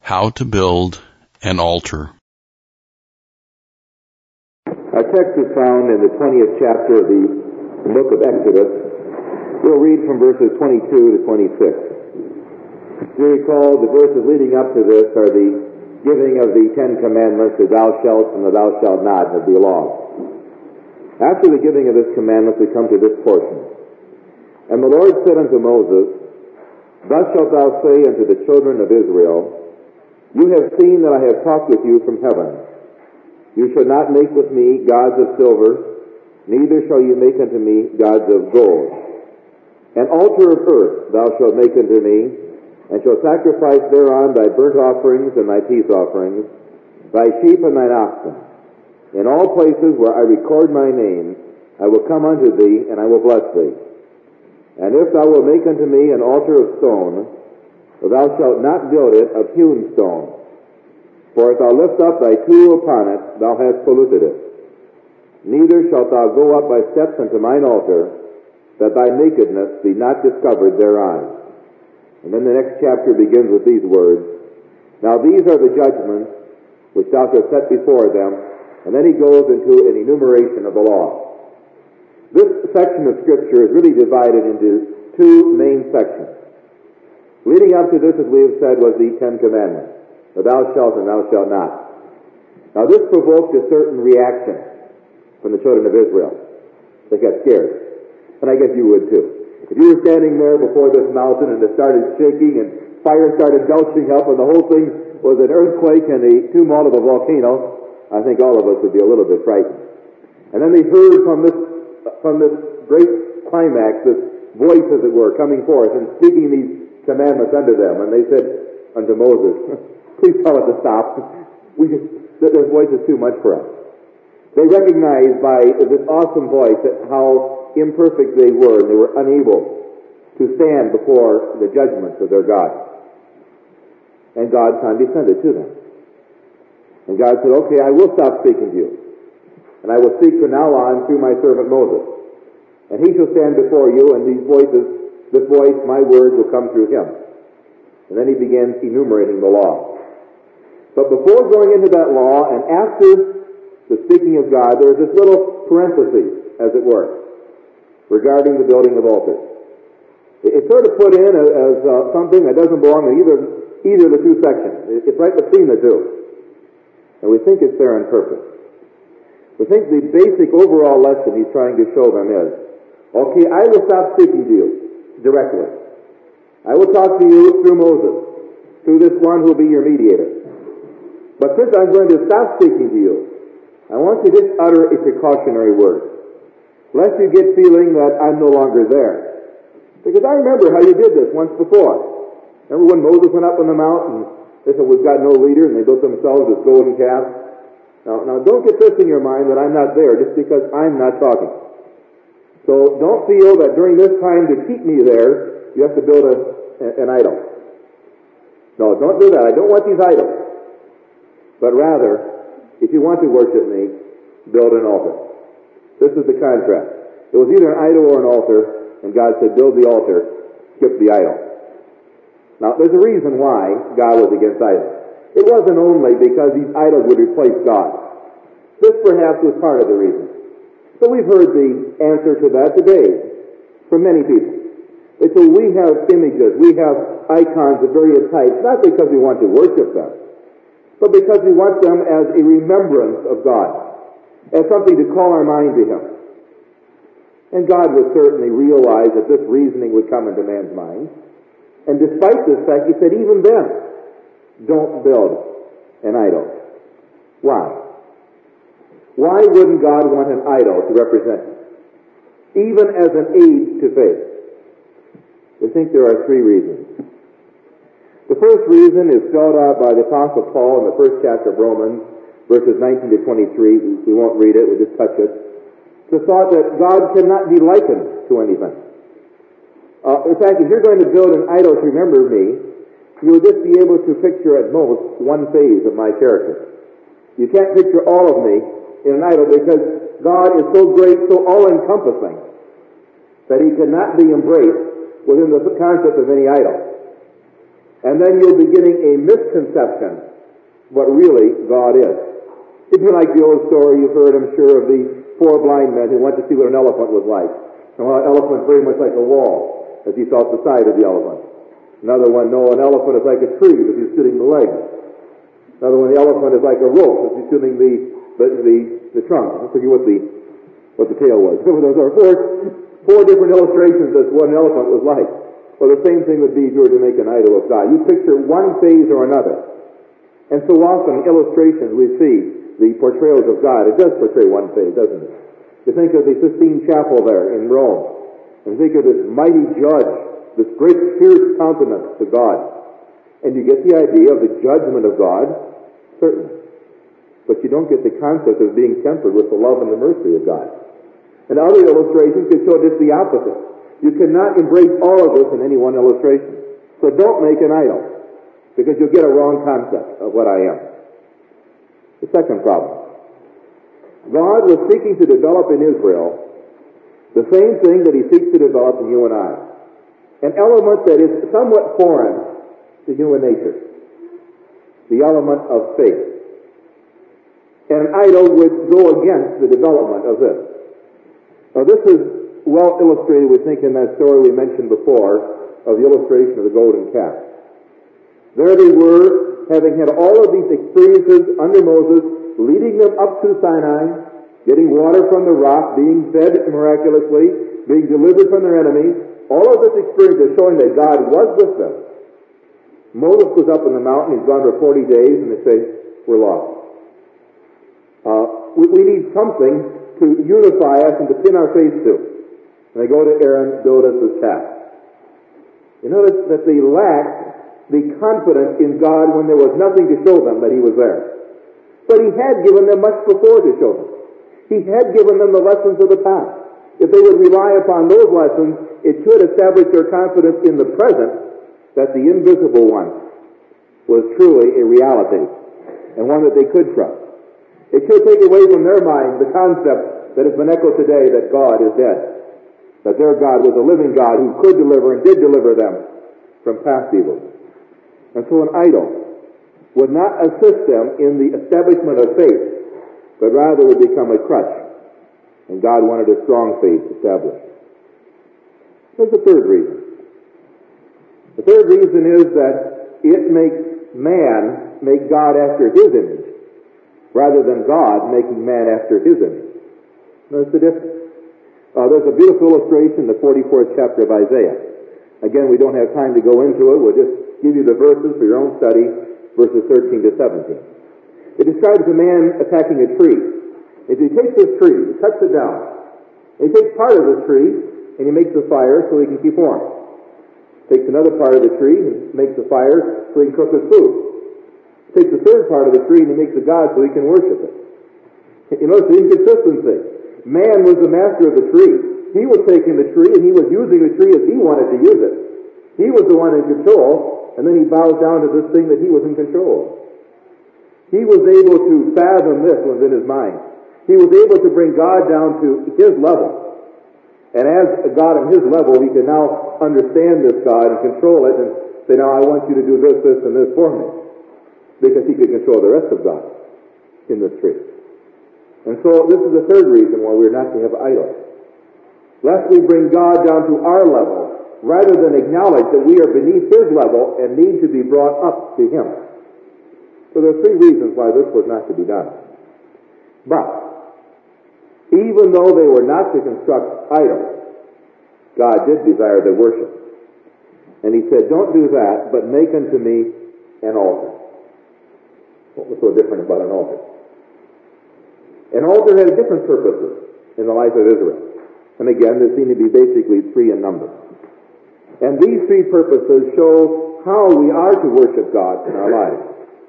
How to build an altar. Our text is found in the 20th chapter of the book of Exodus. We'll read from verses 22 to 26. If you recall, the verses leading up to this are the giving of the Ten Commandments, the thou shalt and the thou shalt not of the law. After the giving of this commandment, we come to this portion. And the Lord said unto Moses, Thus shalt thou say unto the children of Israel, You have seen that I have talked with you from heaven. You shall not make with me gods of silver, neither shall you make unto me gods of gold. An altar of earth thou shalt make unto me, and shalt sacrifice thereon thy burnt offerings and thy peace offerings, thy sheep and thine oxen. In all places where I record my name, I will come unto thee, and I will bless thee. And if thou wilt make unto me an altar of stone, thou shalt not build it of hewn stone. For if thou lift up thy tool upon it, thou hast polluted it. Neither shalt thou go up by steps unto mine altar, that thy nakedness be not discovered thereon. And then the next chapter begins with these words, Now these are the judgments which thou shalt set before them. And then he goes into an enumeration of the law. This section of Scripture is really divided into two main sections. Leading up to this, as we have said, was the Ten Commandments, the thou shalt and thou shalt not. Now this provoked a certain reaction from the children of Israel. They got scared. And I guess you would too. If you were standing there before this mountain and it started shaking and fire started belching up and the whole thing was an earthquake and the tumult of a volcano, I think all of us would be a little bit frightened. And then they heard from this great climax, this voice, as it were, coming forth and speaking these commandments unto them. And they said unto Moses, Please tell us to stop. This voice is too much for us. They recognized by this awesome voice how imperfect they were, and they were unable to stand before the judgments of their God. And God condescended to them. And God said, Okay, I will stop speaking to you. And I will speak from now on through my servant Moses. And he shall stand before you, and this voice, my words, will come through him. And then he begins enumerating the law. But before going into that law, and after the speaking of God, there is this little parenthesis, as it were, regarding the building of altars. It's sort of put in as something that doesn't belong to either of the two sections. It's right between the two. And we think it's there on purpose. We think the basic overall lesson he's trying to show them is, okay, I will stop speaking to you directly. I will talk to you through Moses, through this one who will be your mediator. But since I'm going to stop speaking to you, I want to just utter a precautionary word, lest you get feeling that I'm no longer there. Because I remember how you did this once before. Remember when Moses went up on the mountain, they said, We've got no leader, and they built themselves this golden calf. Now don't get this in your mind that I'm not there just because I'm not talking. So don't feel that during this time to keep me there, you have to build an idol. No, don't do that. I don't want these idols. But rather, if you want to worship me, build an altar. This is the contrast. It was either an idol or an altar, and God said, build the altar, skip the idol. Now, there's a reason why God was against idols. It wasn't only because these idols would replace God. This perhaps was part of the reason. So we've heard the answer to that today from many people. They say we have images, we have icons of various types, not because we want to worship them, but because we want them as a remembrance of God, as something to call our mind to Him. And God would certainly realize that this reasoning would come into man's mind. And despite this fact, He said, even then, don't build an idol. Why? Why wouldn't God want an idol to represent Him, even as an aid to faith? We think there are three reasons. The first reason is spelled out by the Apostle Paul in the first chapter of Romans, verses 19 to 23. We won't read it, we'll just touch it. The thought that God cannot be likened to anything. In fact, if you're going to build an idol to remember me, you'll just be able to picture at most one phase of my character. You can't picture all of me in an idol because God is so great, so all-encompassing, that He cannot be embraced within the concept of any idol. And then you'll be getting a misconception what really God is. It'd be like the old story you've heard, I'm sure, of the 4 blind men who went to see what an elephant was like. And one elephant very much like a wall, as he felt the side of the elephant. Another one, no, an elephant is like a tree, as he's shooting the legs. Another one, the elephant is like a rope, as he's shooting the trunk. I forget what the tail was. Those are four different illustrations as to what an elephant was like. Well, the same thing would be if you were to make an idol of God. You picture one phase or another. And so often in illustrations we see the portrayals of God. It does portray one phase, doesn't it? You think of the Sistine Chapel there in Rome, and think of this mighty judge, this great fierce countenance to God. And you get the idea of the judgment of God, certainly. But you don't get the concept of being tempered with the love and the mercy of God. And other illustrations could show just the opposite. You cannot embrace all of this in any one illustration. So don't make an idol, because you'll get a wrong concept of what I am. The second problem. God was seeking to develop in Israel the same thing that he seeks to develop in you and I. An element that is somewhat foreign to human nature. The element of faith. And an idol would go against the development of this. Now this is well illustrated, we think, in that story we mentioned before of the illustration of the golden calf. There they were, having had all of these experiences under Moses, leading them up to Sinai, getting water from the rock, being fed miraculously, being delivered from their enemies. All of this experience is showing that God was with them. Moses was up in the mountain, he's gone for 40 days, and they say, we're lost. We need something to unify us and to pin our faith to. And they go to Aaron, build us this calf. You notice that they lacked the confidence in God when there was nothing to show them that he was there. But he had given them much before to show them. He had given them the lessons of the past. If they would rely upon those lessons, it should establish their confidence in the present that the invisible one was truly a reality and one that they could trust. It should take away from their mind the concept that has been echoed today that God is dead, that their God was a living God who could deliver and did deliver them from past evils. And so an idol would not assist them in the establishment of faith, but rather would become a crutch. And God wanted a strong faith established. There's the third reason. The third reason is that it makes man make God after his image, rather than God making man after his image. Notice the difference. There's a beautiful illustration in the 44th chapter of Isaiah. Again, we don't have time to go into it. We'll just give you the verses for your own study, verses 13 to 17. It describes a man attacking a tree. If he takes this tree, he cuts it down. He takes part of the tree, and he makes a fire so he can keep warm. Takes another part of the tree, and makes a fire so he can cook his food. Takes the third part of the tree, and he makes a god so he can worship it. You notice the inconsistency. Man was the master of the tree. He was taking the tree, and he was using the tree as he wanted to use it. He was the one in control, and then he bows down to this thing that he was in control of. He was able to fathom this within his mind. He was able to bring God down to his level. And as a God on his level, he can now understand this God and control it and say, now I want you to do this, this, and this for me. Because he could control the rest of God in this tree. And so this is the third reason why we're not to have idols. Lest we bring God down to our level, rather than acknowledge that we are beneath his level and need to be brought up to him. So there are three reasons why this was not to be done. But, even though they were not to construct idols, God did desire their worship. And he said, don't do that, but make unto me an altar. What was so different about an altar? An altar had different purposes in the life of Israel. And again, there seem to be basically three in number. And these three purposes show how we are to worship God in our lives.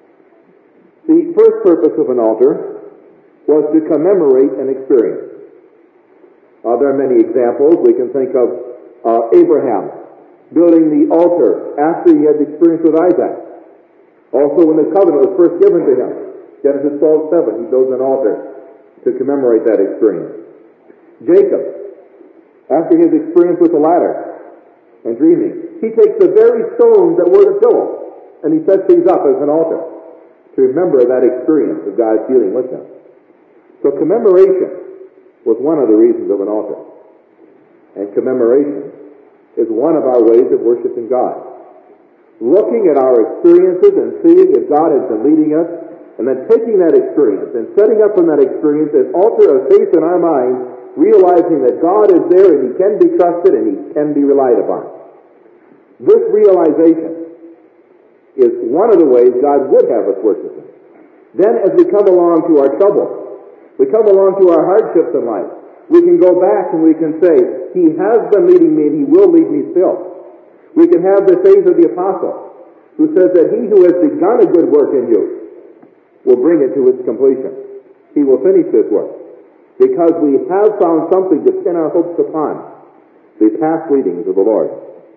The first purpose of an altar was to commemorate an experience. There are many examples. We can think of Abraham building the altar after he had the experience with Isaac. Also, when the covenant was first given to him, Genesis 12:7, he builds an altar to commemorate that experience. Jacob, after his experience with the ladder and dreaming, he takes the very stones that were the pillow And he sets these up as an altar to remember that experience of God's dealing with them. So commemoration was one of the reasons of an altar. And commemoration is one of our ways of worshiping God. Looking at our experiences and seeing if God has been leading us, and then taking that experience and setting up from that experience an altar of faith in our minds, realizing that God is there and He can be trusted and He can be relied upon. This realization is one of the ways God would have us worship Him. Then as we come along to our trouble, we come along to our hardships in life, we can go back and we can say, He has been leading me and He will lead me still. We can have the faith of the apostle, who says that He who has begun a good work in you will bring it to its completion. He will finish this work. Because we have found something to pin our hopes upon, the past leadings of the Lord.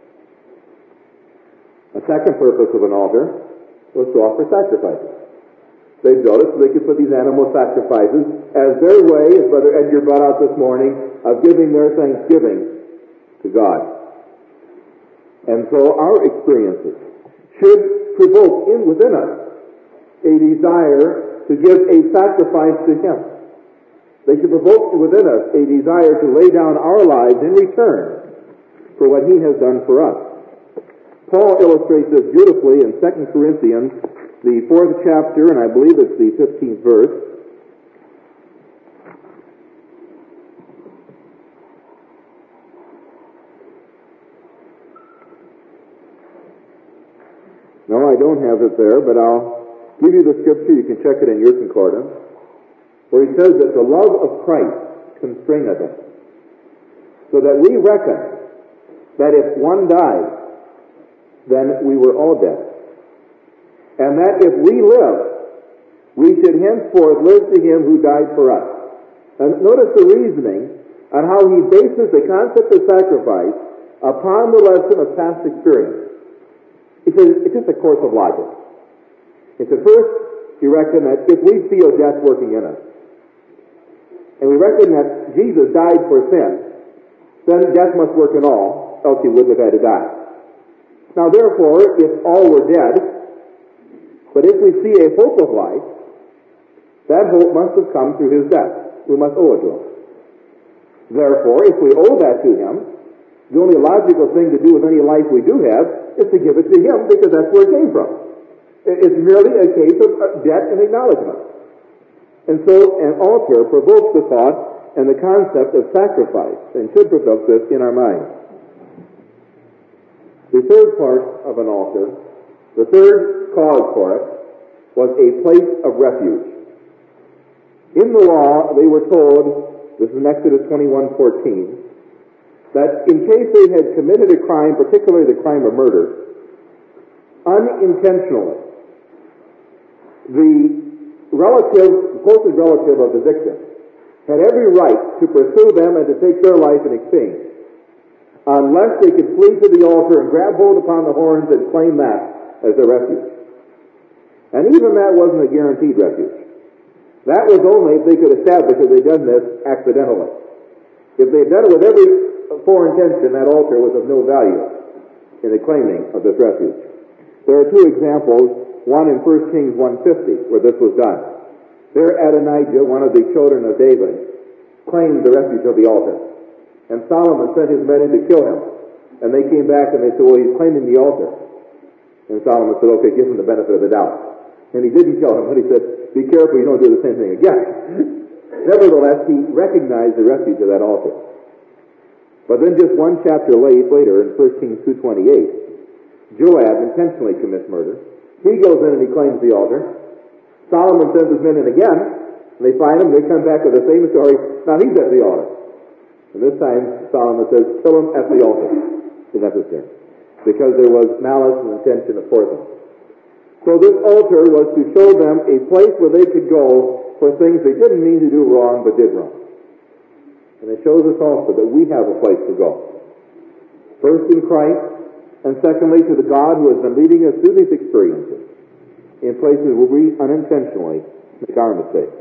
A second purpose of an altar was to offer sacrifices. They built it so they could put these animal sacrifices as their way, as Brother Edgar brought out this morning, of giving their thanksgiving to God. And so our experiences should provoke within us a desire to give a sacrifice to Him. They should provoke within us a desire to lay down our lives in return for what He has done for us. Paul illustrates this beautifully in 2 Corinthians, the 4th chapter, and I believe it's the 15th verse. No, I don't have it there, but I'll give you the scripture. You can check it in your concordance, where he says that the love of Christ constraineth us, so that we reckon that if one died, then we were all dead. And that if we live, we should henceforth live to Him who died for us. And notice the reasoning on how he bases the concept of sacrifice upon the lesson of past experience. He says it's just a course of logic. He said, first, you reckon that if we feel death working in us, and we reckon that Jesus died for sin, then death must work in all, else He wouldn't have had to die. Now therefore, if all were dead, but if we see a hope of life, that hope must have come through His death. We must owe it to Him. Therefore, if we owe that to Him, the only logical thing to do with any life we do have is to give it to Him, because that's where it came from. It's merely a case of debt and acknowledgement. And so an altar provokes the thought and the concept of sacrifice, and should provoke this in our minds. The third part of an altar, the third cause for it, was a place of refuge. In the law, they were told, this is in Exodus 21:14, that in case they had committed a crime, particularly the crime of murder, unintentionally, the closest relative of the victim had every right to pursue them and to take their life in exchange, unless they could flee to the altar and grab hold upon the horns and claim that as their refuge. And even that wasn't a guaranteed refuge. That was only if they could establish that they'd done this accidentally. If they had done it with every foreintention, that altar was of no value in the claiming of this refuge. There are two examples, one in 1 Kings 1:50, where this was done. There Adonijah, one of the children of David, claimed the refuge of the altar. And Solomon sent his men in to kill him. And they came back and they said, well, he's claiming the altar. And Solomon said, okay, give him the benefit of the doubt. And he didn't kill him, but he said, be careful you don't do the same thing again. Nevertheless, he recognized the refuge of that altar. But then just one chapter later, in 1 Kings 2:28, Joab intentionally commits murder. He goes in and he claims the altar. Solomon sends his men in again, and they find him, they come back with the same story. Now he's at the altar. And this time, Solomon says, kill him at the altar, if necessary, because there was malice and intention afoot them. So this altar was to show them a place where they could go for things they didn't mean to do wrong, but did wrong. And it shows us also that we have a place to go. First in Christ, and secondly to the God who has been leading us through these experiences, in places where we unintentionally make our mistakes.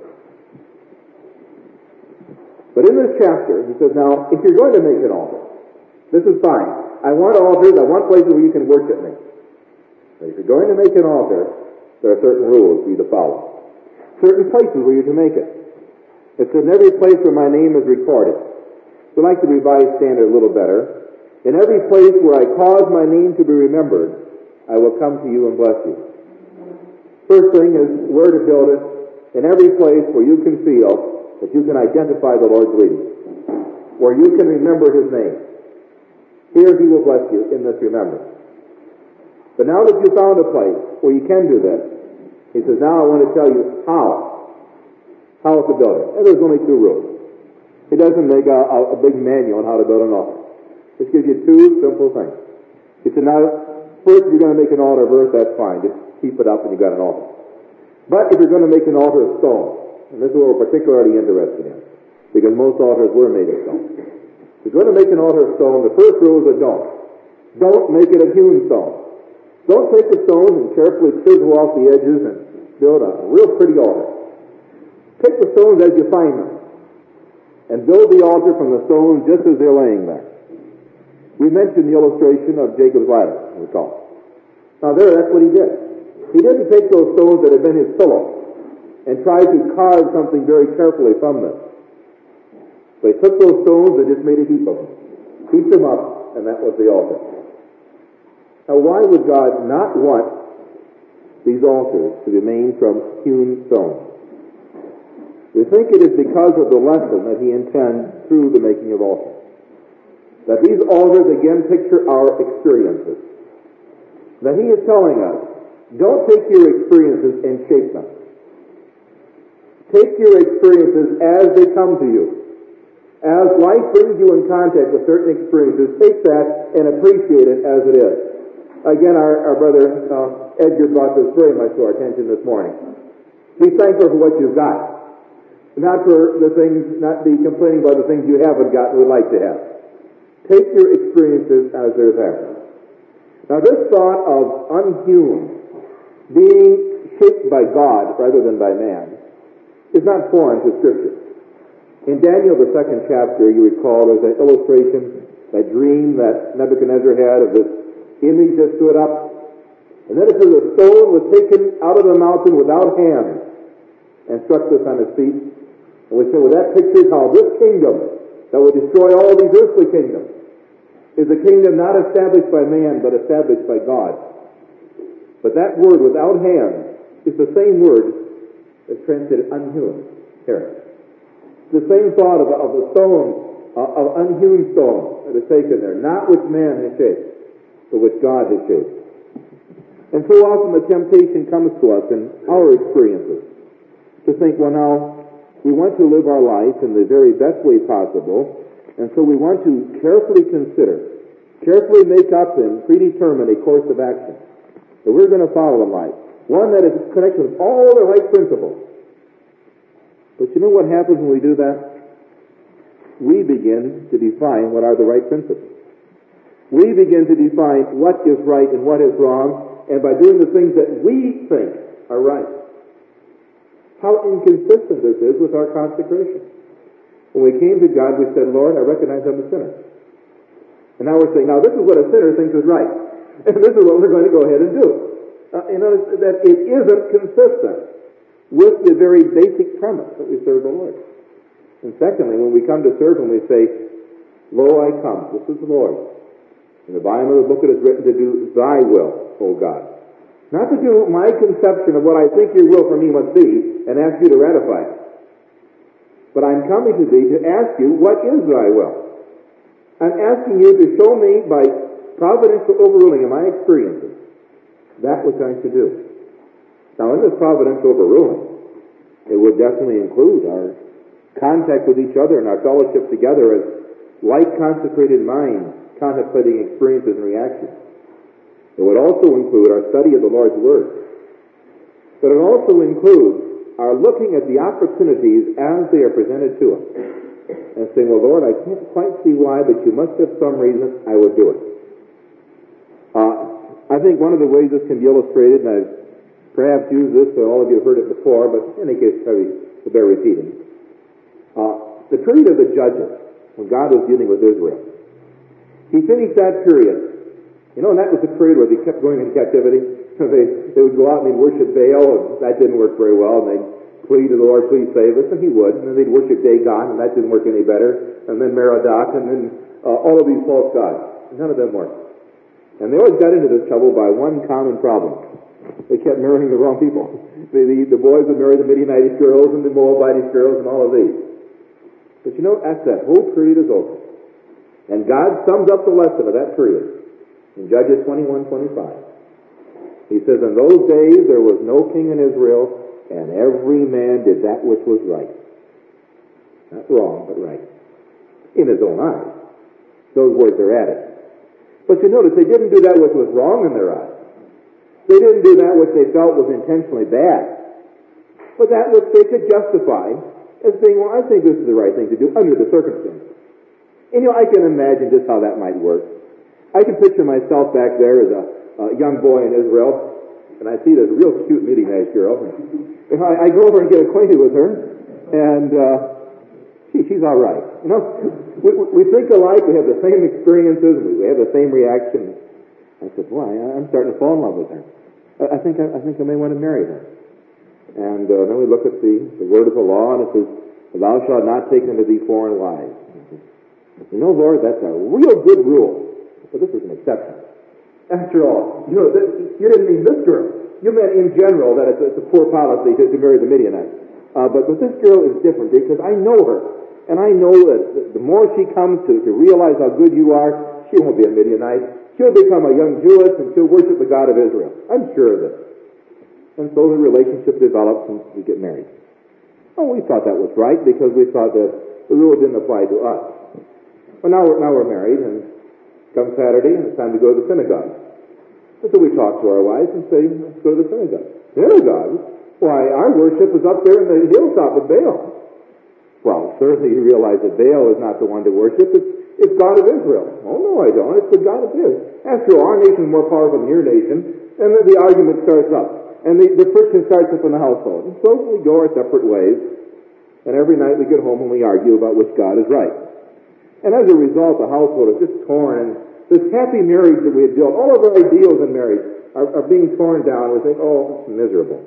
But in this chapter, he says, now, if you're going to make an altar, this is fine. I want altars, I want places where you can worship me. If you're going to make an altar, there are certain rules for you to follow. Certain places where you're to make it. It says, in every place where my name is recorded. So I like the Revised Standard a little better. In every place where I cause my name to be remembered, I will come to you and bless you. First thing is where to build it. In every place where you can feel that you can identify the Lord's leading. Where you can remember His name. Here He will bless you in this remembrance. But now that you've found a place where you can do this, He says, now I want to tell you how to build it. And there's only 2 rules. He doesn't make a big manual on how to build an altar. This gives you 2 simple things. He said, now, first, if you're going to make an altar of earth, that's fine. Just keep it up and you've got an altar. But if you're going to make an altar of stone, and this is what we're particularly interested in, because most altars were made of stone. If you're going to make an altar of stone, the first rule is a don't. Don't make it a hewn stone. Don't take the stones and carefully chisel off the edges and build a real pretty altar. Take the stones as you find them, and build the altar from the stones just as they're laying there. We mentioned the illustration of Jacob's ladder, recall. Now that's what he did. He didn't take those stones that had been his pillow and try to carve something very carefully from them. But he took those stones and just made a heap of them. Heaped them up, and that was the altar. Now why would God not want these altars to be made from hewn stones? We think it is because of the lesson that He intends through the making of altars. That these altars again picture our experiences. That He is telling us, don't take your experiences and shape them. Take your experiences as they come to you. As life brings you in contact with certain experiences, take that and appreciate it as it is. Again, our brother Edgar brought this very much to our attention this morning. Be thankful for what you've got. Not be complaining about the things you haven't got and would like to have. Take your experiences as they're there. Now this thought of unhewn, being shaped by God rather than by man, is not foreign to Scripture. In Daniel, the 2nd chapter, you recall, there's an illustration, that dream that Nebuchadnezzar had of this image that stood up. And then it says a stone was taken out of the mountain without hands and struck this on his feet. And we say, well, that pictures how this kingdom that will destroy all these earthly kingdoms is a kingdom not established by man, but established by God. But that word, without hands, is the same word that's translated unhewn here. The same thought of a stone, of unhewn stone that is taken there, not which man has shaped, but which God has shaped. And so often the temptation comes to us in our experiences to think, well now, we want to live our life in the very best way possible, and so we want to carefully consider, carefully make up and predetermine a course of action that we're going to follow in life. One that is connected with all the right principles. But you know what happens when we do that? We begin to define what are the right principles. We begin to define what is right and what is wrong, and by doing the things that we think are right. How inconsistent this is with our consecration. When we came to God, we said, Lord, I recognize I'm a sinner. And now we're saying, now this is what a sinner thinks is right. And this is what we're going to go ahead and do. You notice that it isn't consistent with the very basic premise that we serve the Lord. And secondly, when we come to serve Him, we say, Lo, I come. This is the Lord. In the Bible, the book it is written to do Thy will, O God. Not to do my conception of what I think Your will for me must be and ask You to ratify it. But I'm coming to Thee to ask You, what is Thy will? I'm asking You to show me by providential overruling of my experiences that which I'm to do. Now, in this providential overruling, it would definitely include our contact with each other and our fellowship together as like consecrated minds contemplating experiences and reactions. It would also include our study of the Lord's Word. But it also includes our looking at the opportunities as they are presented to us and saying, well, Lord, I can't quite see why, but You must have some reason, I will do it. I think one of the ways this can be illustrated, and I've perhaps used this, so all of you have heard it before, but in any case, probably to bear repeating. The period of the Judges, when God was dealing with Israel, He finished that period. You know, and that was the period where they kept going into captivity. They would go out and they'd worship Baal, and that didn't work very well, and they'd plead to the Lord, please save us, and he would. And then they'd worship Dagon, and that didn't work any better. And then Merodach, and then all of these false gods. None of them worked. And they always got into this trouble by one common problem. They kept marrying the wrong people. The boys would marry the Midianitish girls and the Moabitish girls and all of these. But you know, that whole period is over. And God sums up the lesson of that period in Judges 21:25. He says, in those days there was no king in Israel, and every man did that which was right. Not wrong, but right. In his own eyes. Those words are added. But you notice, they didn't do that which was wrong in their eyes. They didn't do that which they felt was intentionally bad. But that which they could justify as being, well, I think this is the right thing to do under the circumstances. And I can imagine just how that might work. I can picture myself back there as a young boy in Israel, and I see this real cute Midianite girl. And I go over and get acquainted with her, and she's all right. We think alike, we have the same experiences, we have the same reaction. I said, boy, I'm starting to fall in love with her. I think I may want to marry her. And then we look at the word of the law, and it says, thou shalt not take unto thee foreign wives. Lord, that's a real good rule, but this is an exception. After all, you didn't mean this girl. You meant in general that it's a poor policy to marry the Midianites. But this girl is different because I know her. And I know that the more she comes to realize how good you are, she won't be a Midianite. She'll become a young Jewess and she'll worship the God of Israel. I'm sure of this. And so the relationship develops and we get married. Oh, we thought that was right because we thought that the rule didn't apply to us. But now we're married, and come Saturday, and it's time to go to the synagogue. And so we talk to our wives and say, let's go to the synagogue. Synagogue? Why, our worship is up there in the hilltop of Baal. Well, certainly you realize that Baal is not the one to worship. It's God of Israel. Oh, no, I don't. It's the God of Israel. After all, our nation is more powerful than your nation. And then the argument starts up. And the friction starts up in the household. And so we go our separate ways. And every night we get home and we argue about which God is right. And as a result, the household is just torn. And this happy marriage that we had built, all of our ideals in marriage are being torn down. We think, oh, it's miserable.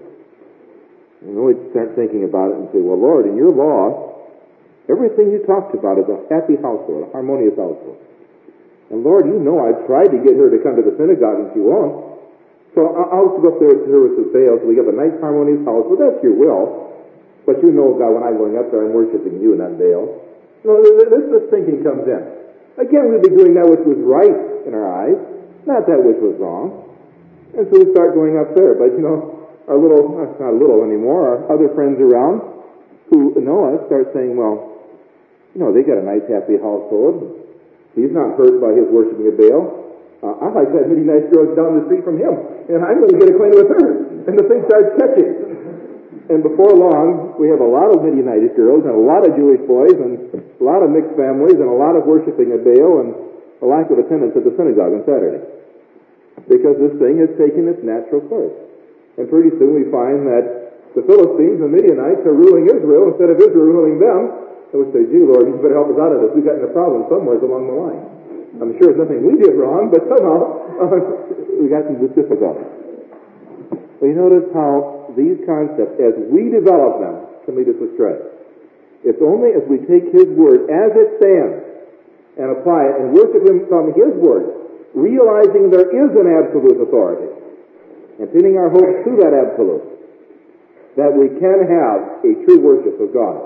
And then we start thinking about it and say, well, Lord, in your law, everything you talked about is a happy household, a harmonious household. And Lord, I've tried to get her to come to the synagogue and she won't. So I'll go up there to her with the Baal so we have a nice harmonious house. Well, that's your will. But God, when I'm going up there, I'm worshiping you and not Baal. No, this thinking comes in. Again, we'd be doing that which was right in our eyes, not that which was wrong. And so we start going up there. But, our not little anymore, our other friends around who know us start saying, well, they got a nice, happy household. He's not hurt by his worshiping of Baal. I like that Midianite girl down the street from him, and I'm going to get acquainted with her. And the thing starts catching. And before long, we have a lot of Midianite girls and a lot of Jewish boys and a lot of mixed families and a lot of worshiping of Baal and a lack of attendance at the synagogue on Saturday. Because this thing has taken its natural course. And pretty soon we find that the Philistines and Midianites are ruling Israel instead of Israel ruling them. And we say, gee, Lord, you better help us out of this. We've gotten a problem somewhere along the line. I'm sure it's nothing we did wrong, but somehow we got into this difficulty. Well, you notice how these concepts, as we develop them, can lead us astray. It's only as we take His Word as it stands and apply it and worship Him from His Word, realizing there is an absolute authority, and pinning our hopes to that absolute, that we can have a true worship of God.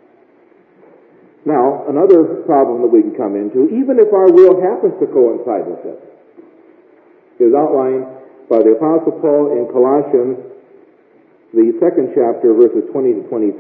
Now, another problem that we can come into, even if our will happens to coincide with this, is outlined by the Apostle Paul in Colossians, the 2nd chapter, verses 20 to 23.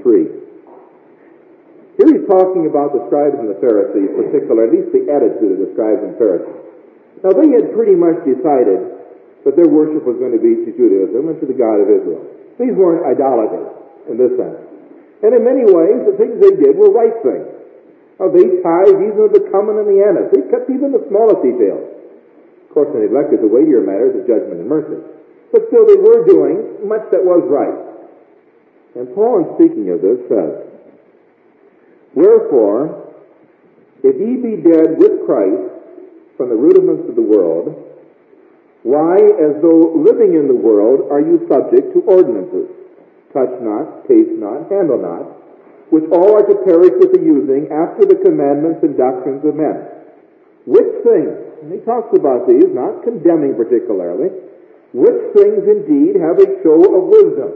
Here he's talking about the scribes and the Pharisees, particularly, at least the attitude of the scribes and Pharisees. Now, they had pretty much decided that their worship was going to be to Judaism and to the God of Israel. These weren't idolaters in this sense. And in many ways, the things they did were right things. They tithed even the cumin and the anise. They kept even the smallest details. Of course, they neglected the weightier matters of judgment and mercy. But still, they were doing much that was right. And Paul, in speaking of this, says, wherefore, if ye be dead with Christ from the rudiments of the world, Why, as though living in the world, are you subject to ordinances? Touch not, taste not, handle not, which all are to perish with the using after the commandments and doctrines of men. Which things, and he talks about these, not condemning particularly, which things indeed have a show of wisdom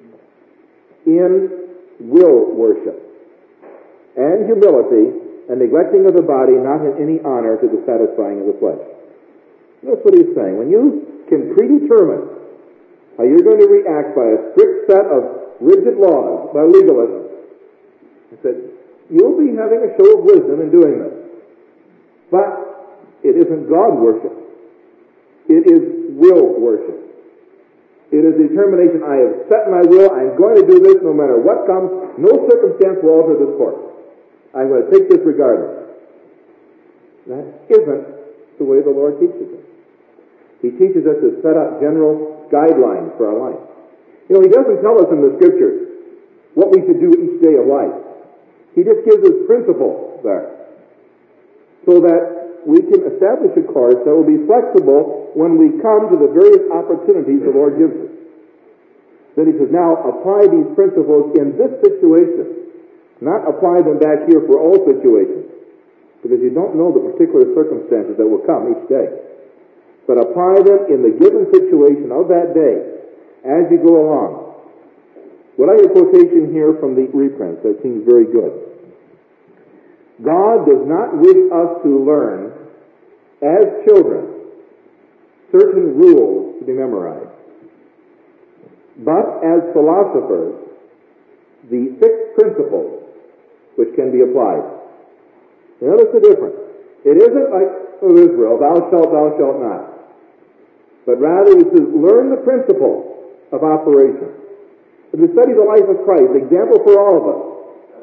in will worship, and humility, and neglecting of the body, not in any honor to the satisfying of the flesh. That's what he's saying. When you can predetermine how you're going to react by a strict set of rigid laws, by legalism, he said, you'll be having a show of wisdom in doing this. But it isn't God worship. It is will worship. It is determination. I have set my will. I'm going to do this no matter what comes. No circumstance will alter this course. I'm going to take this regardless. That isn't the way the Lord teaches us. He teaches us to set up general guidelines for our life. He doesn't tell us in the Scriptures what we should do each day of life. He just gives us principles there so that we can establish a course that will be flexible when we come to the various opportunities the Lord gives us. Then he says, now apply these principles in this situation, not apply them back here for all situations, because you don't know the particular circumstances that will come each day. But apply them in the given situation of that day as you go along. What I have a quotation here from the reprint that seems very good. God does not wish us to learn, as children, certain rules to be memorized, but as philosophers, the fixed principles which can be applied. You notice the difference. It isn't like, Israel, thou shalt not. But rather it says, learn the principles of operation. As we study the life of Christ, example for all of us,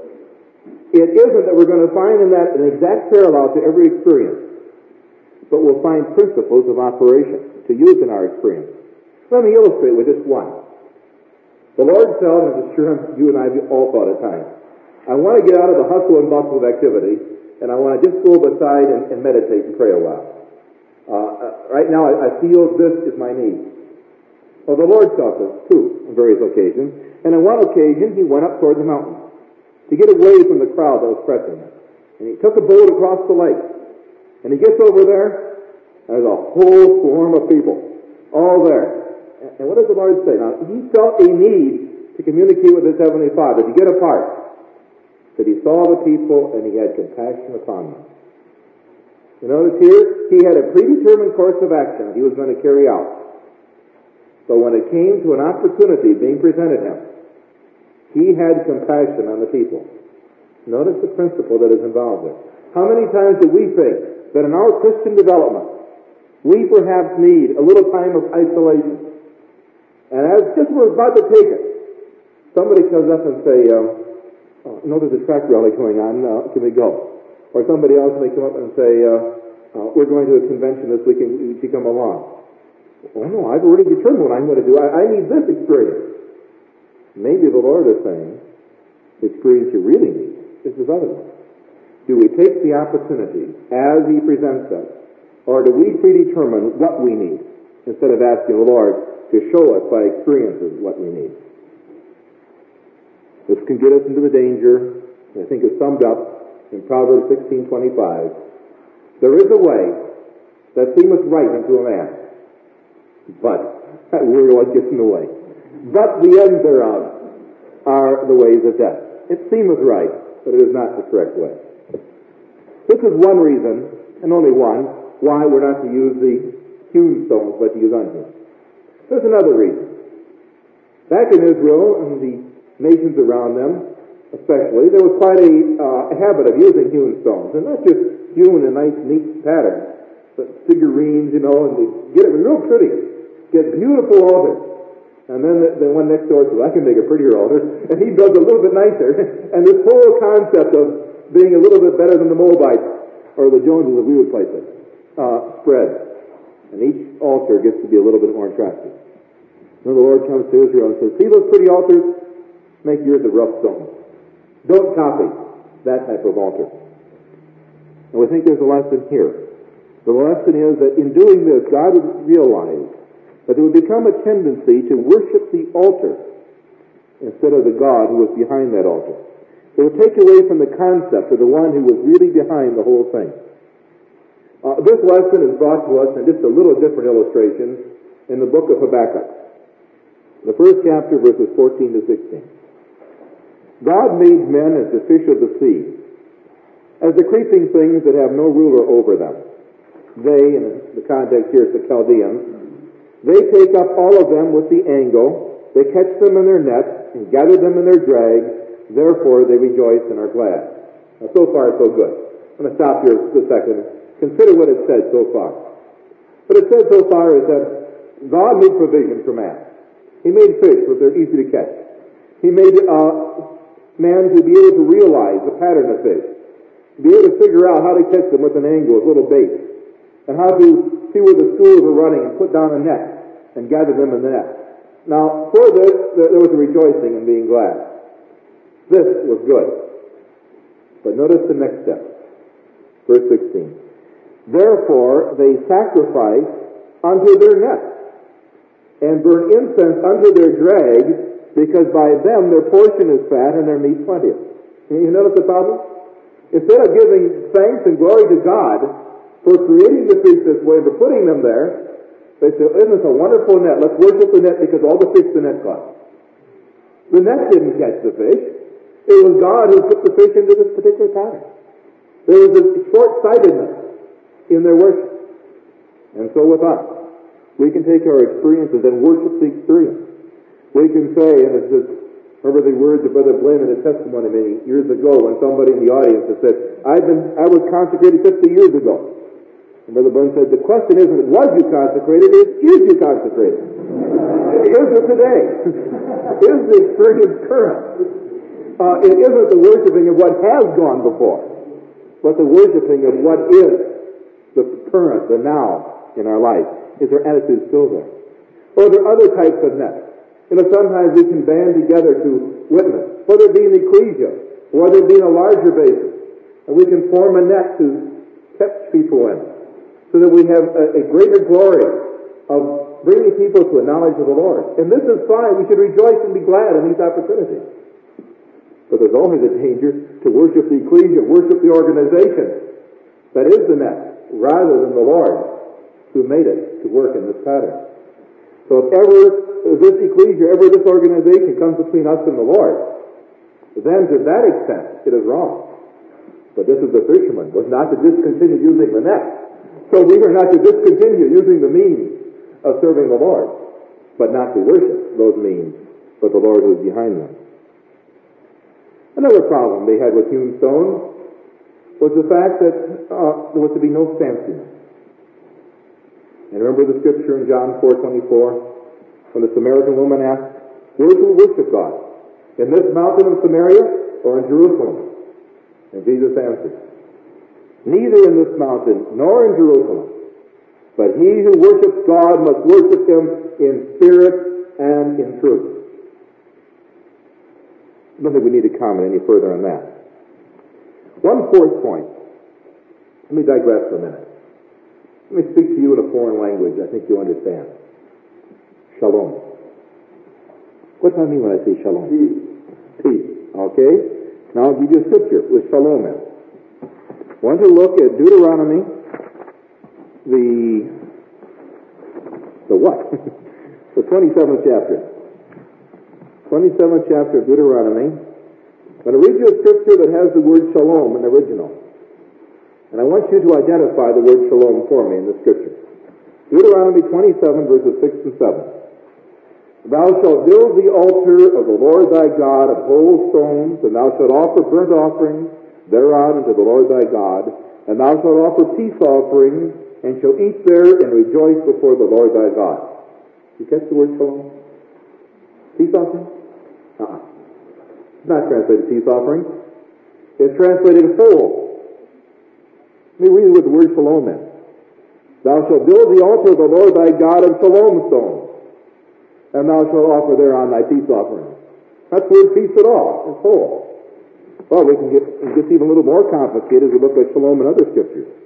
it isn't that we're going to find in that an exact parallel to every experience, but we'll find principles of operation to use in our experience. Let me illustrate with just one. The Lord felt, and I'm sure you and I have all thought at times, I want to get out of the hustle and bustle of activity, and I want to just go beside and meditate and pray a while. Right now, I feel this is my need. Well, the Lord felt this, too, on various occasions. And on one occasion, he went up toward the mountain to get away from the crowd that was pressing him. And he took a boat across the lake. And he gets over there, and there's a whole swarm of people, all there. And what does the Lord say? Now, he felt a need to communicate with his Heavenly Father, to get apart. That he saw the people, and he had compassion upon them. You notice here, he had a predetermined course of action he was going to carry out. But when it came to an opportunity being presented him, he had compassion on the people. Notice the principle that is involved there. How many times do we think that in our Christian development, we perhaps need a little time of isolation? And as just we're about to take it, somebody comes up and say, there's a track rally going on, can we go? Or somebody else may come up and say, we're going to a convention this weekend, would you come along? Oh no, I've already determined what I'm going to do. I need this experience. Maybe the Lord is saying, the experience you really need is this other one. Do we take the opportunity as He presents us, or do we predetermine what we need, instead of asking the Lord to show us by experiences what we need? This can get us into the danger, I think is summed up in Proverbs 16:25. There is a way that seemeth right unto a man, but that word what gets in the way. But the ends thereof are the ways of death. It seemeth right, but it is not the correct way. This is one reason, and only one, why we're not to use the hewn stones, but to use unhewn. There's another reason. Back in Israel and the nations around them, especially, there was quite a habit of using hewn stones, and not just hewn in nice, neat patterns, but figurines, and they get it real pretty, get beautiful altars. And then the one next door says, I can make a prettier altar, and he builds a little bit nicer. And this whole concept of being a little bit better than the Moabites, or the Joneses as we would place it, spreads. And each altar gets to be a little bit more attractive. Then the Lord comes to Israel and says, see those pretty altars? Make yours of rough stone. Don't copy that type of altar. And we think there's a lesson here. The lesson is that in doing this, God would realize that there would become a tendency to worship the altar instead of the God who was behind that altar. It would take away from the concept of the one who was really behind the whole thing. This lesson is brought to us in just a little different illustration in the book of Habakkuk, the first chapter, verses 14 to 16. God made men as the fish of the sea, as the creeping things that have no ruler over them. They, in the context here, it's the Chaldeans, they take up all of them with the angle, they catch them in their nets, and gather them in their drag, therefore they rejoice and are glad. Now, so far, so good. I'm going to stop here for a second. Consider what it said so far. What it said so far is that God made provision for man. He made fish that they're easy to catch. He made man to be able to realize the pattern of fish, to be able to figure out how to catch them with an angle, with little bait, and how to see where the schools are running and put down a net and gather them in the net. Now, for this, there was a rejoicing and being glad. This was good. But notice the next step. Verse 16. Therefore they sacrifice unto their nets, and burn incense unto their drag, because by them their portion is fat and their meat plenteous. You notice the problem? Instead of giving thanks and glory to God for creating the fish this way and for putting them there, they say, isn't this a wonderful net? Let's worship the net because all the fish the net caught. The net didn't catch the fish. It was God who put the fish into this particular pattern. There was a short-sightedness in their worship. And so with us, we can take our experiences and worship the experience. We can say, and it's just, remember the words of Brother Blaine in a testimony many years ago when somebody in the audience had said, I was consecrated 50 years ago. And Brother Blaine said, the question isn't, was you consecrated, it's, is you consecrated? Is it today? Is the experience current? It isn't the worshiping of what has gone before, but the worshiping of what is the current, the now in our life. Is our attitude still there? Or are there other types of nets? Sometimes we can band together to witness, whether it be in the ecclesia, whether it be in a larger basis, and we can form a net to catch people in, so that we have a greater glory of bringing people to a knowledge of the Lord. And this is fine. We should rejoice and be glad in these opportunities. But there's always a danger to worship the ecclesia, worship the organization that is the net, rather than the Lord who made it to work in this pattern. So if ever this ecclesia, ever this organization comes between us and the Lord, then to that extent it is wrong. But this is the fisherman, was not to discontinue using the net. So we are not to discontinue using the means of serving the Lord, but not to worship those means, but the Lord who is behind them. Another problem they had with hewn stone was the fact that there was to be no fanciness. And remember the scripture in John 4:24, when the Samaritan woman asked, where do we worship God? In this mountain of Samaria or in Jerusalem? And Jesus answered, neither in this mountain nor in Jerusalem, but he who worships God must worship him in spirit and in truth. I don't think we need to comment any further on that. One fourth point. Let me digress for a minute. Let me speak to you in a foreign language I think you understand. Shalom. What do I mean when I say shalom? Peace. Okay? Now I'll give you a scripture with shalom in. I want to look at Deuteronomy, the what? The 27th chapter. 27th chapter of Deuteronomy. I'm going to read you a scripture that has the word shalom in the original. And I want you to identify the word shalom for me in the scripture. Deuteronomy 27, verses 6 and 7. Thou shalt build the altar of the Lord thy God of whole stones, and thou shalt offer burnt offerings thereon unto the Lord thy God, and thou shalt offer peace offerings, and shalt eat there and rejoice before the Lord thy God. You catch the word shalom? Peace offering? It's not translated peace offering. It's translated whole. Let me read what the word shalom is. Thou shalt build the altar of the Lord thy God of shalom stones, and thou shalt offer thereon thy peace offering. That's the word peace at all. It's whole. Well, it gets even a little more complicated as we look at shalom in other scriptures.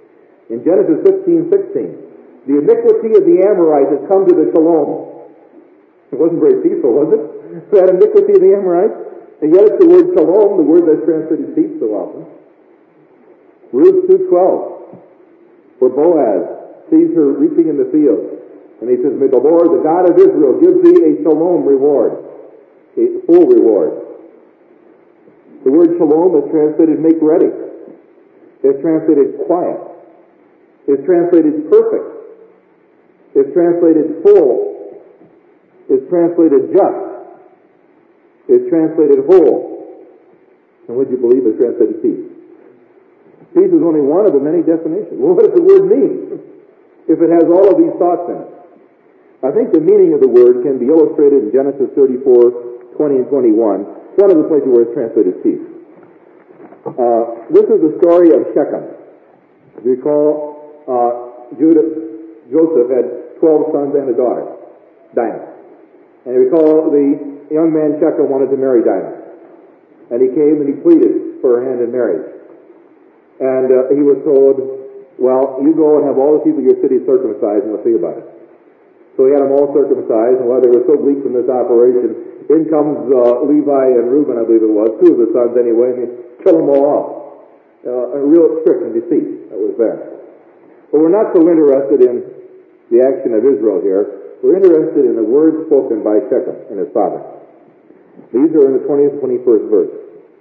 In Genesis 15:16, the iniquity of the Amorites has come to the Shalom. It wasn't very peaceful, was it? That iniquity of the Amorites? And yet it's the word Shalom, the word that's translated peace so often. Ruth 2:12, where Boaz sees her reaping in the field. And he says, may the Lord, the God of Israel, give thee a Shalom reward, a full reward. The word Shalom is translated make ready. It's translated quiet. It's translated perfect. It's translated full. It's translated just. It's translated whole. And would you believe it's translated peace? Peace is only one of the many definitions. Well, what does the word mean if it has all of these thoughts in it? I think the meaning of the word can be illustrated in Genesis 34:20 and 21, one of the places where it's translated peace. This is the story of Shechem. If you recall, Joseph had 12 sons and a daughter, Dinah. And you recall the young man Shechem wanted to marry Dinah. And he came and he pleaded for her hand in marriage. And he was told, well, you go and have all the people of your city circumcised and we'll see about it. So he had them all circumcised, and while they were so weak from this operation, in comes Levi and Reuben, I believe it was, two of the sons anyway, and he killed them all off. A real trick and deceit that was there. But we're not so interested in the action of Israel here. We're interested in the words spoken by Shechem and his father. These are in the 20th and 21st verse.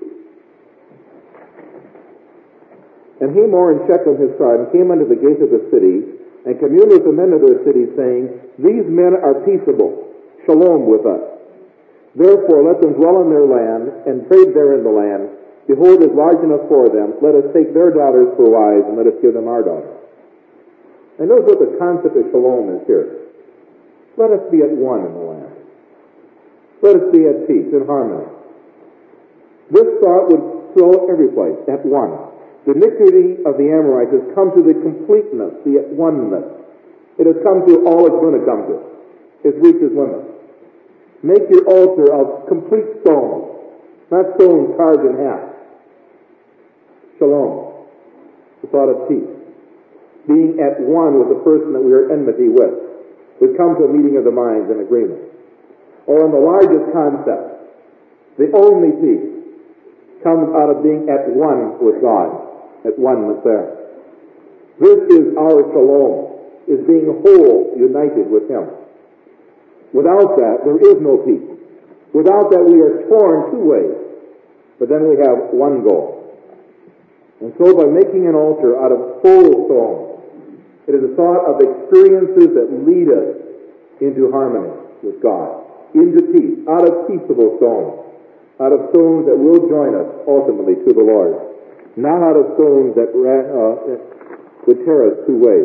And Hamor and Shechem his son came unto the gate of the city, and communed with the men of their city, saying, these men are peaceable, shalom with us. Therefore let them dwell in their land, and trade there in the land. Behold, it is large enough for them. Let us take their daughters for wives, and let us give them our daughters. And notice what the concept of shalom is here. Let us be at one in the land. Let us be at peace, in harmony. This thought would flow every place, at one. The iniquity of the Amorites has come to the completeness, the oneness. It has come to all it's going to come to. It's reached its limit. Make your altar of complete stone, not stone carved in half. Shalom, the thought of peace. Being at one with the person that we are enmity with. We come to a meeting of the minds and agreement. Or in the largest concept, the only peace comes out of being at one with God. At one with there. This is our shalom, is being whole, united with Him. Without that, there is no peace. Without that, we are torn two ways. But then we have one goal. And so by making an altar out of full stone, it is a thought of experiences that lead us into harmony with God, into peace, out of peaceable stones, out of stones that will join us ultimately to the Lord. Not out of stones that would tear us two ways.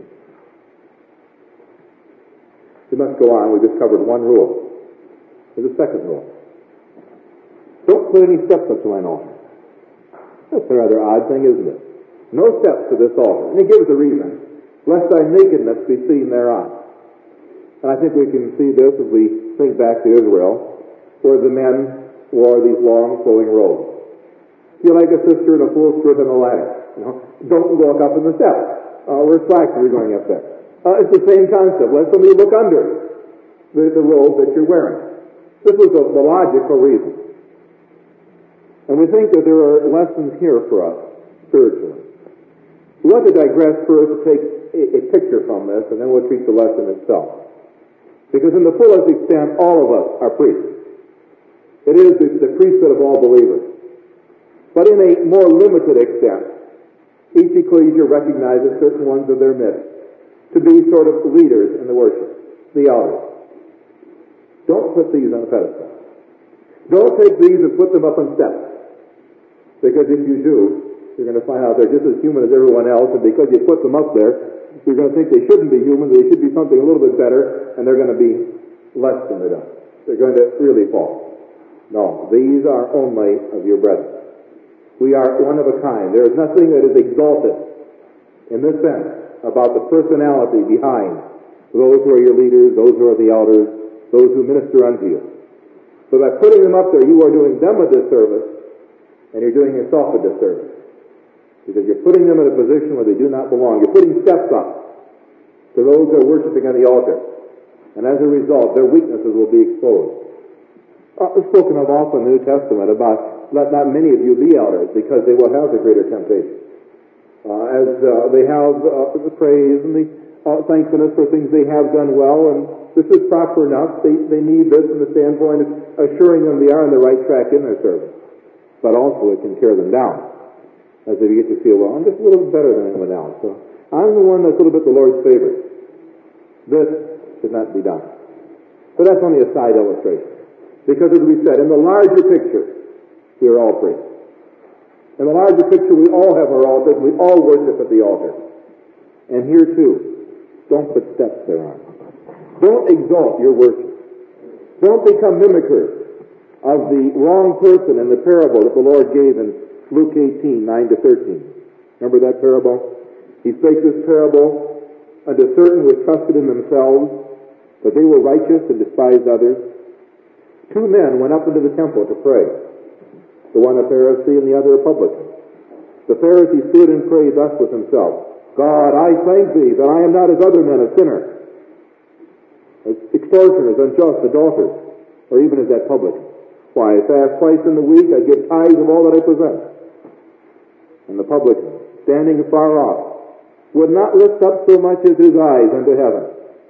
We must go on. We just covered one rule. There's a second rule. Don't put any steps up to an altar. That's a rather odd thing, isn't it? No steps to this altar. And he gives the reason. Lest thy nakedness be seen thereon. And I think we can see this as we think back to Israel, where the men wore these long flowing robes. You're like a sister in a full skirt and a ladder. You know? Don't walk up in the steps. We're slacks when you're going up there. It's the same concept. Let somebody look under the robe that you're wearing. This was the logical reason. And we think that there are lessons here for us, spiritually. We want to digress first to take a picture from this, and then we'll treat the lesson itself. Because in the fullest extent, all of us are priests. It is the priesthood of all believers. But in a more limited extent, each ecclesia recognizes certain ones of their midst to be sort of leaders in the worship, the elders. Don't put these on a pedestal. Don't take these and put them up on steps. Because if you do, you're going to find out they're just as human as everyone else, and because you put them up there, you're going to think they shouldn't be human, they should be something a little bit better, and they're going to be less than they're done. They're going to really fall. No, these are only of your brethren. We are one of a kind. There is nothing that is exalted in this sense about the personality behind those who are your leaders, those who are the elders, those who minister unto you. So by putting them up there, you are doing them a disservice, and you're doing yourself a disservice. Because you're putting them in a position where they do not belong. You're putting steps up to those who are worshiping on the altar. And as a result, their weaknesses will be exposed. It's spoken of often in the New Testament about let not many of you be elders, because they will have the greater temptation. As they have the praise and the thankfulness for things they have done well, and this is proper enough. They need this from the standpoint of assuring them they are on the right track in their service. But also it can tear them down as they get to feel, well, I'm just a little better than anyone else. So I'm the one that's a little bit the Lord's favorite. This should not be done. But that's only a side illustration. Because as we said, in the larger picture, we are all priests. In the larger picture, we all have our altars, we all worship at the altar. And here too, don't put steps thereon. Don't exalt your worship. Don't become mimickers of the wrong person in the parable that the Lord gave in Luke 18, 9-13. Remember that parable? He spake this parable unto certain which trusted in themselves, that they were righteous and despised others. 2 men went up into the temple to pray, the one a Pharisee and the other a publican. The Pharisee stood and prayed thus with himself, God, I thank thee that I am not as other men, a sinner, as extortioners, unjust, adulterers, or even as that publican. Why, I fast twice in the week, I give tithes of all that I possess. And the publican, standing afar off, would not lift up so much as his eyes unto heaven.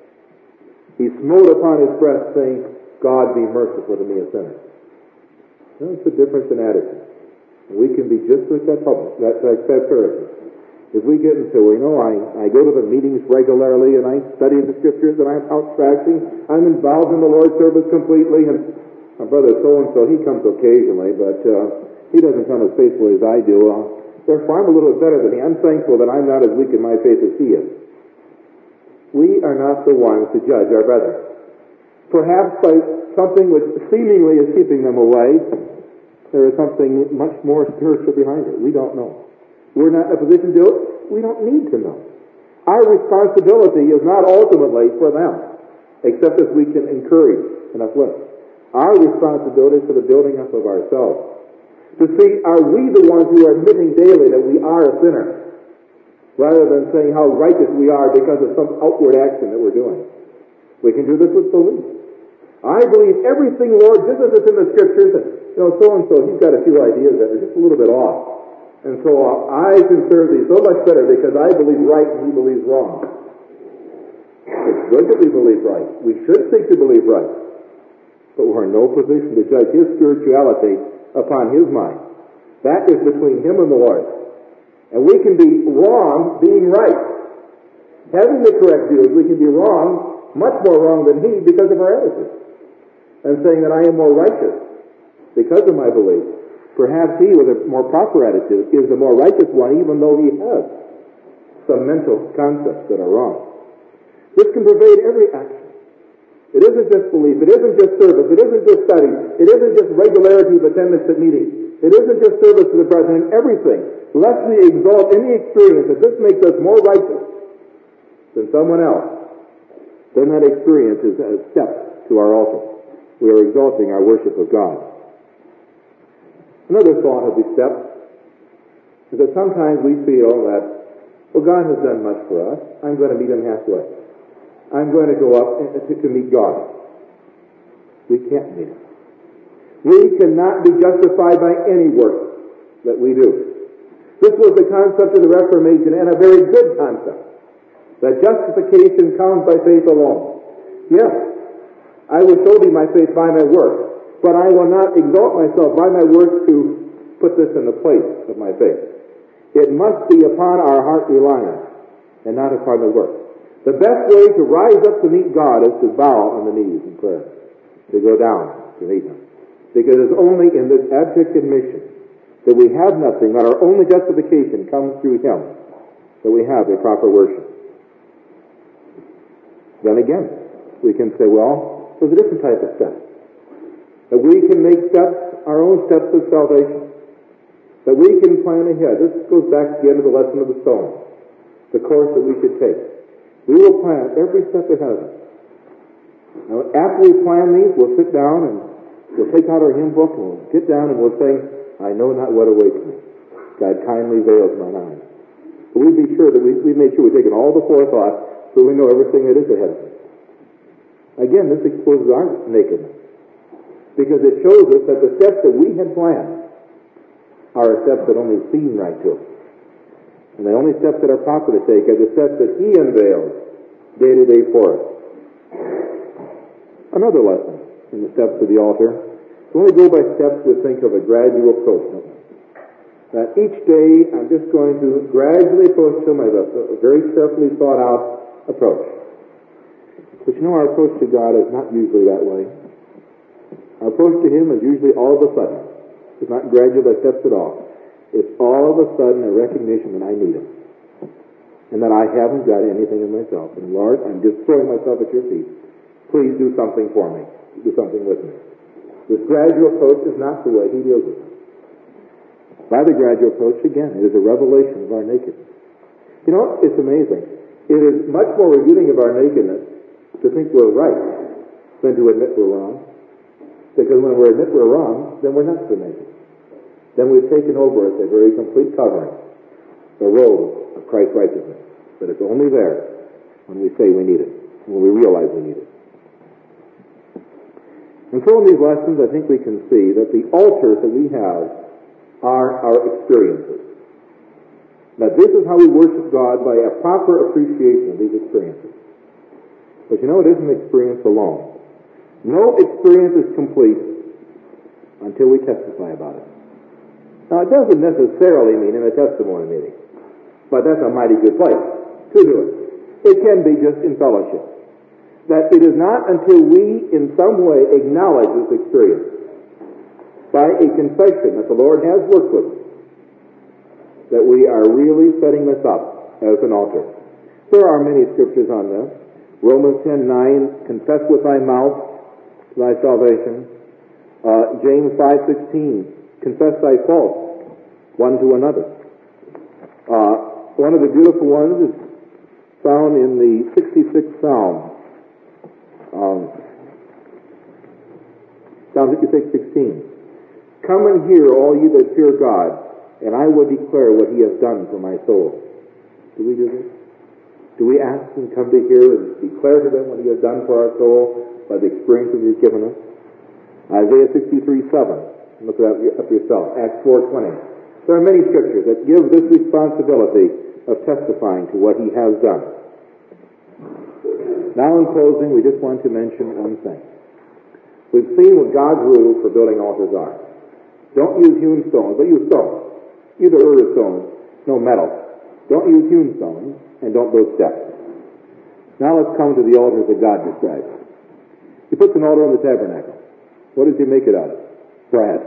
He smote upon his breast, saying, God be merciful to me, a sinner. That's the difference in attitude. We can be just like that Pharisee. If we get into, I go to the meetings regularly, and I study the Scriptures, and I'm out fasting, I'm involved in the Lord's service completely, and my brother so-and-so, he comes occasionally, but he doesn't come as faithfully as I do. Therefore, I'm a little bit better than he. I'm thankful that I'm not as weak in my faith as he is. We are not the ones to judge our brethren. Perhaps by something which seemingly is keeping them away, there is something much more spiritual behind it. We don't know. We're not in a position to do it. We don't need to know. Our responsibility is not ultimately for them, except as we can encourage and uplift. Our responsibility is for the building up of ourselves. To see, are we the ones who are admitting daily that we are a sinner, rather than saying how righteous we are because of some outward action that we're doing. We can do this with belief. I believe everything, Lord, just as it's in the Scriptures, and so-and-so, he's got a few ideas that are just a little bit off. And so I can serve thee so much better because I believe right and he believes wrong. It's good that we believe right. We should seek to believe right. But we're in no position to judge his spirituality upon his mind. That is between him and the Lord. And we can be wrong being right. Having the correct views, we can be wrong, much more wrong than he because of our attitude. And saying that I am more righteous because of my belief. Perhaps he, with a more proper attitude, is the more righteous one, even though he has some mental concepts that are wrong. This can pervade every action. It isn't just belief. It isn't just service. It isn't just study. It isn't just regularity of attendance at meetings. It isn't just service to the brethren. Everything. Lest we exalt any experience that this makes us more righteous than someone else, then that experience is a step to our altar. We are exalting our worship of God. Another thought of these steps is that sometimes we feel that, well, God has done much for us. I'm going to meet him halfway. I'm going to go up to meet God. We can't meet him. We cannot be justified by any work that we do. This was the concept of the Reformation, and a very good concept, that justification comes by faith alone. Yes, I will show thee my faith by my work, but I will not exalt myself by my works to put this in the place of my faith. It must be upon our heart reliance, and not upon the work. The best way to rise up to meet God is to bow on the knees in prayer, to go down to meet him. Because it's only in this abject admission that we have nothing, that our only justification comes through him, that we have a proper worship. Then again, we can say, well, there's a different type of step. That we can make steps, our own steps of salvation. That we can plan ahead. This goes back again to the lesson of the stone, the course that we should take. We will plan every step ahead of us. Now, after we plan these, we'll sit down and we'll take out our hymn book and we'll get down and we'll sing, I know not what awaits me. God kindly veils mine eyes. But we be sure that we've made sure we've taken all the forethought so we know everything that is ahead of us. Again, this exposes our nakedness, because it shows us that the steps that we had planned are steps that only seem right to us. And the only steps that are proper to take are the steps that He unveils day to day for us. Another lesson in the steps of the altar. When we go by steps, we think of a gradual approach. That each day I'm just going to gradually approach Him with a very carefully thought out approach. But you know, our approach to God is not usually that way. Our approach to Him is usually all of a sudden. It's not gradual by steps at all. It's all of a sudden a recognition that I need Him. And that I haven't got anything in myself. And Lord, I'm just throwing myself at your feet. Please do something for me. Do something with me. This gradual approach is not the way He deals with us. By the gradual approach, again, it is a revelation of our nakedness. You know, it's amazing. It is much more revealing of our nakedness to think we're right than to admit we're wrong. Because when we admit we're wrong, then we're not so naked. Then we've taken over us a very complete covering, the robe of Christ's righteousness. But it's only there when we say we need it, when we realize we need it. And so in these lessons, I think we can see that the altars that we have are our experiences. Now, this is how we worship God, by a proper appreciation of these experiences. But you know, it isn't an experience alone. No experience is complete until we testify about it. Now, it doesn't necessarily mean in a testimony meeting, but that's a mighty good place to do it. It can be just in fellowship. That it is not until we in some way acknowledge this experience by a confession that the Lord has worked with us, that we are really setting this up as an altar. There are many scriptures on this. Romans 10:9, confess with thy mouth thy salvation. James 5:16, confess thy faults one to another. One of the beautiful ones is found in the 66th Psalm. Psalm 56:16. Come and hear, all you that fear God, and I will declare what He has done for my soul. Do we do this? Do we ask and come to hear and declare to them what He has done for our soul by the experiences He's given us? Isaiah 63:7. Look that up yourself. Acts 4:20. There are many scriptures that give this responsibility of testifying to what He has done. Now in closing, we just want to mention one thing. We've seen what God's rules for building altars are. Don't use hewn stones, but use stones. Either earth stones, no metal. Don't use hewn stones, and don't build steps. Now let's come to the altars that God describes. He puts an altar in the tabernacle. What does He make it out of? Brass.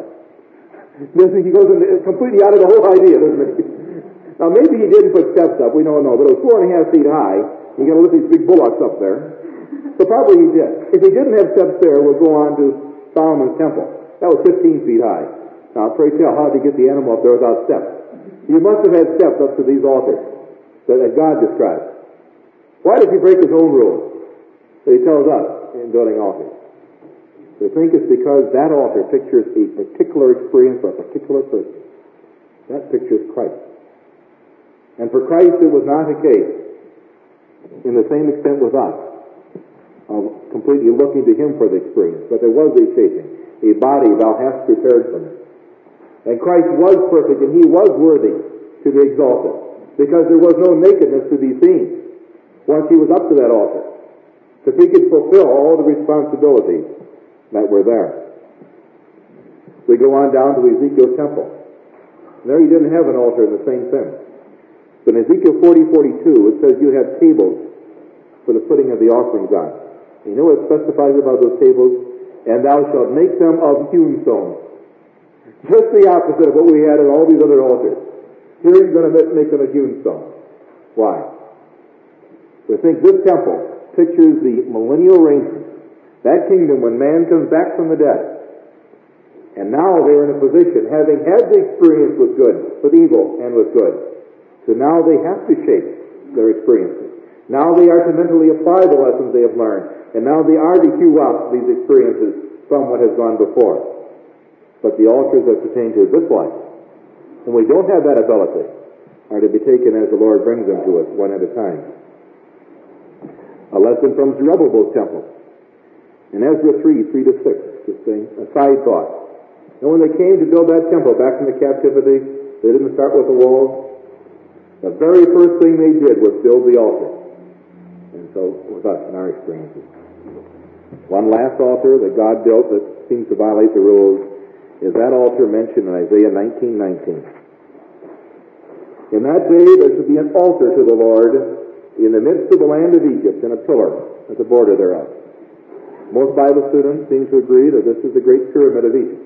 He goes completely out of the whole idea, doesn't he? Now maybe He didn't put steps up, we don't know, but it was 4.5 feet high. You got to lift these big bullocks up there. So probably He did. If He didn't have steps there, we'll go on to Solomon's temple. That was 15 feet high. Now, pray tell, how did He get the animal up there without steps? You must have had steps up to these altars that God describes. Why does He break His own rules that He tells us in building altars? I think it's because that altar pictures a particular experience for a particular person. That pictures Christ. And for Christ, it was not the case, in the same extent with us, of completely looking to Him for the experience. But there was a shaping, a body thou hast prepared for me. And Christ was perfect, and He was worthy to be exalted, because there was no nakedness to be seen once He was up to that altar, because He could fulfill all the responsibilities that were there. We go on down to Ezekiel's temple. There He didn't have an altar in the same sense. But in Ezekiel 40:42, it says you have tables for the putting of the offerings on. And you know what it specifies about those tables? And thou shalt make them of hewn stones. Just the opposite of what we had in all these other altars. Here He's going to make them of hewn stone. Why? We think this temple pictures the millennial reign, that kingdom when man comes back from the dead. And now they're in a position, having had the experience with good, with evil, and with good. So now they have to shape their experiences. Now they are to mentally apply the lessons they have learned. And now they are to hew up these experiences from what has gone before. But the altars that pertain to this life When we don't have that ability, are to be taken as the Lord brings them to us, one at a time. A lesson from Zerubbabel's temple. In Ezra 3:3-6, just a side thought. And when they came to build that temple back from the captivity, they didn't start with the walls. The very first thing they did was build the altar. And so with us in our experiences. One last altar that God built that seems to violate the rules is that altar mentioned in Isaiah 19:19. In that day there shall be an altar to the Lord in the midst of the land of Egypt, and a pillar at the border thereof. Most Bible students seem to agree that this is the Great Pyramid of Egypt.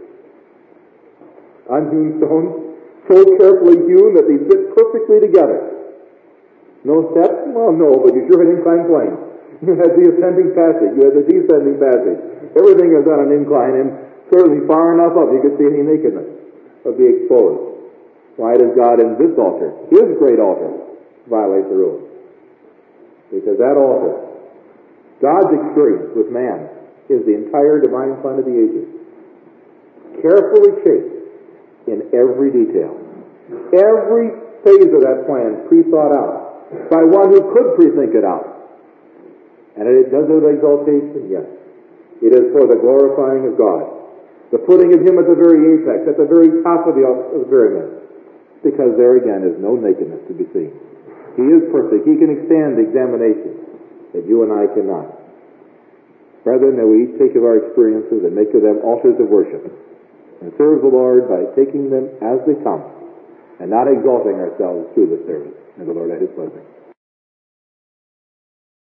Unhewn stones, so carefully hewn that they fit perfectly together. No steps? Well, no, but you sure had inclined plane. You had the ascending passage, you had the descending passage. Everything is on an incline, and certainly far enough up you could see any nakedness would be exposed. Why does God in this altar, his great altar, violate the rules? Because that altar, God's experience with man, is the entire divine plan of the ages. Carefully shaped in every detail. Every phase of that plan pre-thought out by one who could pre-think it out. And it does it with exaltation? Yes. It is for the glorifying of God. The putting of him at the very apex, at the very top of the pyramid. Because there again is no nakedness to be seen. He is perfect. He can extend the examination that you and I cannot. Brethren, may we each take of our experiences and make of them altars of worship and serve the Lord by taking them as they come and not exalting ourselves through the service. May the Lord add his blessing.